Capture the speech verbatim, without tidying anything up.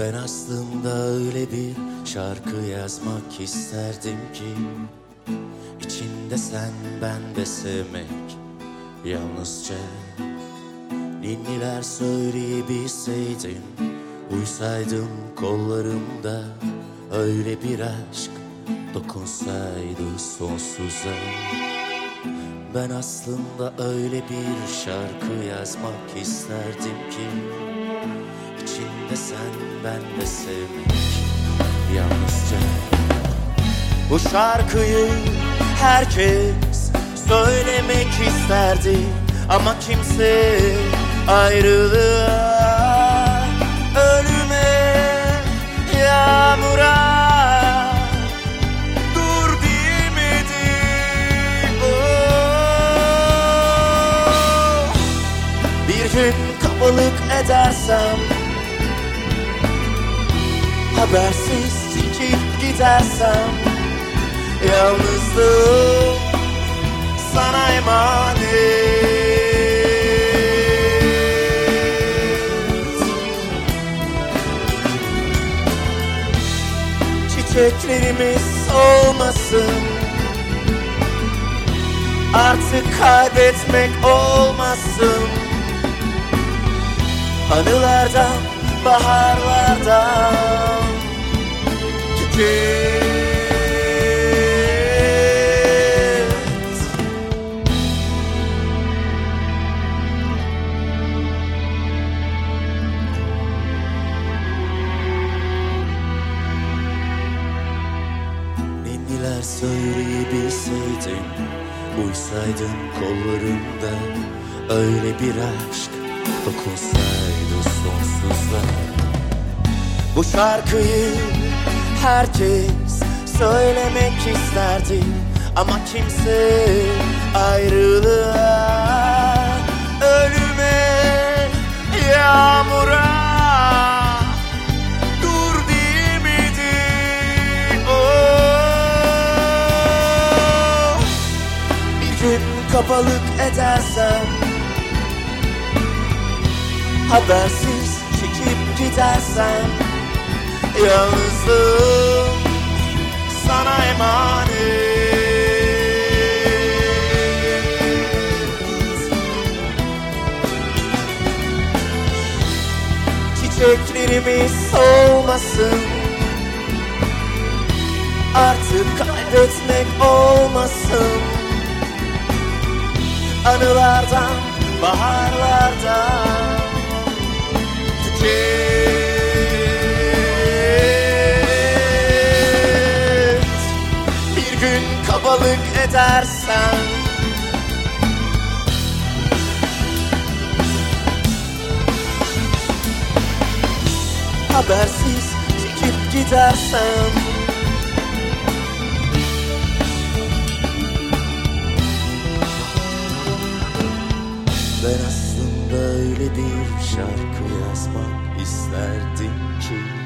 Ben aslında öyle bir şarkı yazmak isterdim ki İçinde sen, ben de sevmek yalnızca. Ninniler söyleyebilseydim, uysaydım kollarımda, öyle bir aşk dokunsaydı sonsuza. Ben aslında öyle bir şarkı yazmak isterdim ki İçinde sen, ben de sevmek yalnızca. Bu şarkıyı herkes söylemek isterdi ama kimse ayrılığa, ölüme, yağmura dur diyemedi. Oh. Bir gün kabalık edersem, habersiz çekip gidersem, yalnızlığım sana emanet. Çiçeklerimiz olmasın, artık kaybetmek olmasın. Anılardan, baharlardan tüket. Ninniler söyleyebilseydim, uysaydın kollarımda, öyle bir aşk dokunsaydı sonsuza. Bu şarkıyı herkes söylemek isterdi ama kimse ayrılığa, ölüme, yağmura dur diyemedi. Oh. Bir gün kabalık edersem, habersiz çekip gidersem, yalnızlığım sana emanet. Çiçeklerimiz solmasın, artık kaybetmek olmasın. Anılardan, baharlardan tüket. Bir gün kabalık edersen, habersiz çekip gidersen, ben aslında öyle bir şarkı yazmak isterdim ki